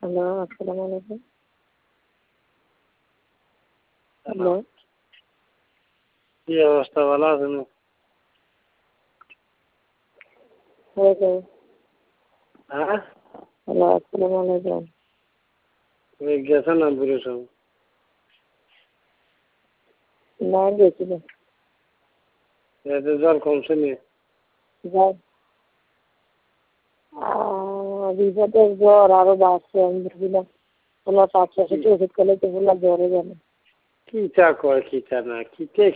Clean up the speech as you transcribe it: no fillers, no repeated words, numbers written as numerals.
Hello, আসসালামু আলাইকুম। Hello, কি অবস্থা, ভালো আছেন? হ্যালো, হ্যাঁ, হ্যালো, আসসালামু আলাইকুম। তুমি গেছো না দূরে সব? না গেছিল, এতে জ্বর কমছে নি? যাই বিপদের জ্বর আরো বাড়ছে। আমি বুঝলাম তোমার 5-6টি ওষুধ খেলে তো বললাম জ্বরে জানে। কি চা কয়, কি চা না, কি কে